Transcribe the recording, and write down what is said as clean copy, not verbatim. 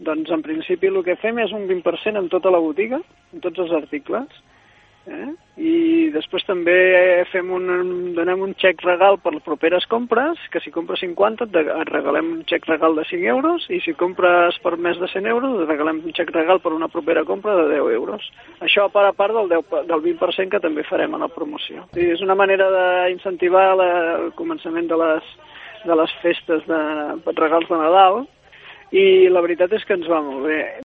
Doncs en principi el que fem és un 20% en tota la botiga, en tots els articles, i després també donem un xec regal per les properes compres, que si compres 50 et regalem un xec regal de 5 euros, i si compres per més de 100 euros et regalem un xec regal per una propera compra de 10 euros. Això a part del 20% que també farem a la promoció. És una manera d'incentivar el començament de les festes de regals de Nadal, i la veritat és que ens va molt bé.